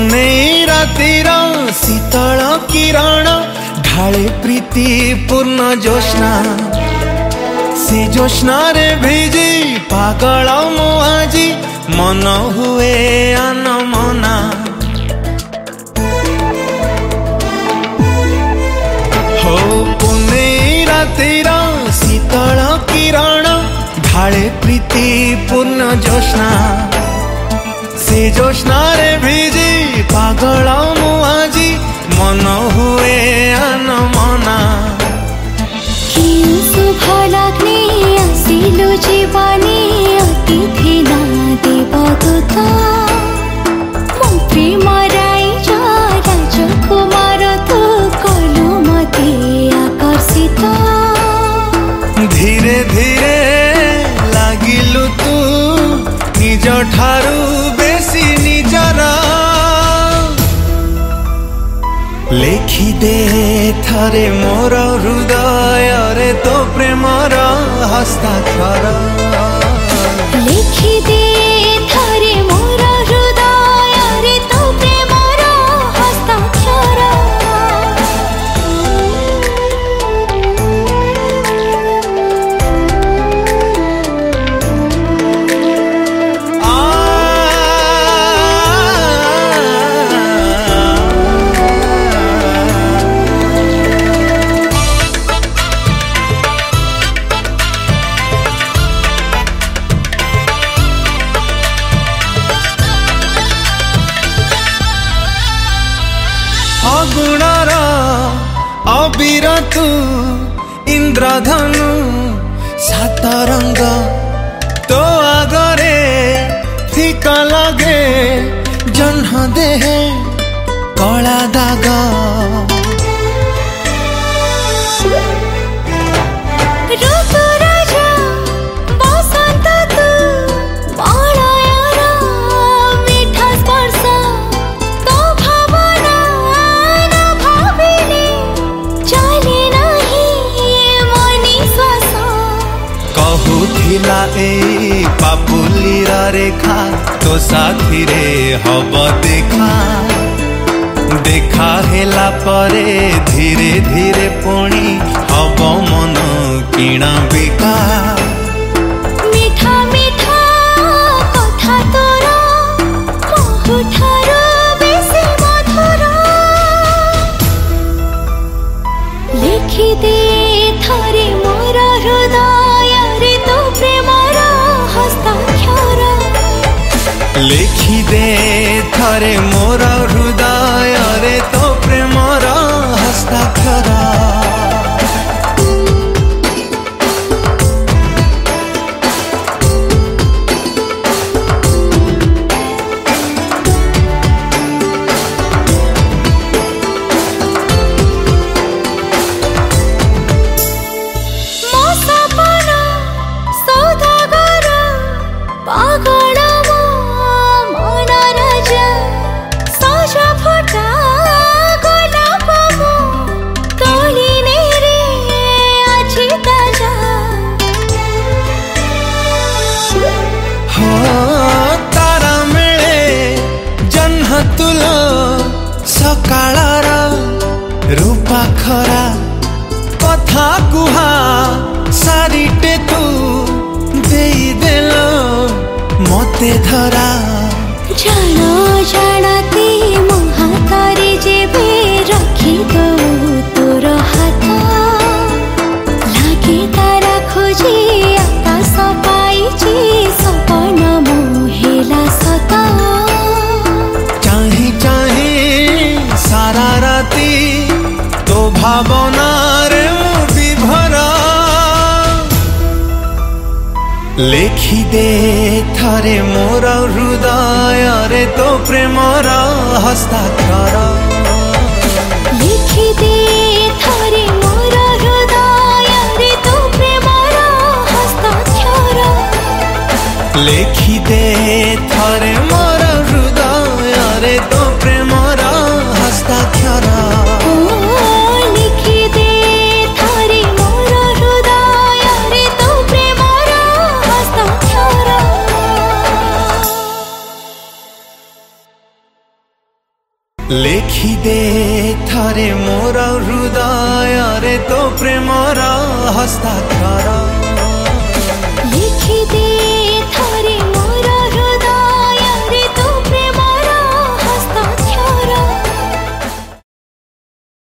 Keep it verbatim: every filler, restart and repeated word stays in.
पुनेई रातिर शीतल किरण ढाले प्रीति पूर्ण जोष्णा से जोष्णा रे भिजी पागल मु आजी मन हुए अनमना हो पुनेई रातिर शीतल किरण ढाले प्रीति पूर्ण जोष्णा से जोष्णा रे भिजी पागल मु आजी मन हुए अनमना शुभ लग्ने आसिलु जीवने अतिथि ना देवदूत मो प्रेम राइज राजकुमार तू कलु मते आकर्षित धीरे धीरे लागिलु तू निज ठारू बेसी निजर लेखी दे थरे मोर हृदय रे तो प्रेमर हस्ताक्षर लिखि दे थरे मोर हृदय रे तो प्रेमर हस्ताक्षर अगुणर अबीर तू इंद्रधनु सात रंग तो आगरे फिका लगे जन्ह देहे कला दाग कहूथिला ए पापुलीर रेखा तो साथी रे हब देखा देखा हेला परे धीरे धीरे पुणी हब मन किणा बिका मीठा मीठा कथा तोर बहुठारो बेसी मधुर लिखि दे थरे मोर हृदय रे तो प्रेमर हस्ताक्षर लिखि दे थरे मोर हृदय रे तो प्रेमर हस्ताक्षर पागल मन राजा सजा फटा गोलाप तोलिने रे आछि ताजा हो तारा मेले जन्ह तुलो सकाळर रूपा खरा कथा कुहा सारिटे तू देई देलो मते धरा जान जानती मो हातरे जेबे रखी दो तोर हाथ लागे तारा खोजी आकाश पाइछि सपन मोहेला सता चाही चाही सारा राती तो भावना रे विभरा लिखि दे थरे मोर हृदय रे तो प्रेमर हस्ताक्षर लिखि दे थरे मोर हृदय रे तो प्रेमर हस्ताक्षर लिखि दे थरे मोर हृदय रे तो प्रेमर हस्ताक्षर। ଲେଖିଦେ ଥରେ ମୋର ହୃଦୟରେ ତୋ ପ୍ରେମର ହସ୍ତାକ୍ଷର ଲେଖିଦେ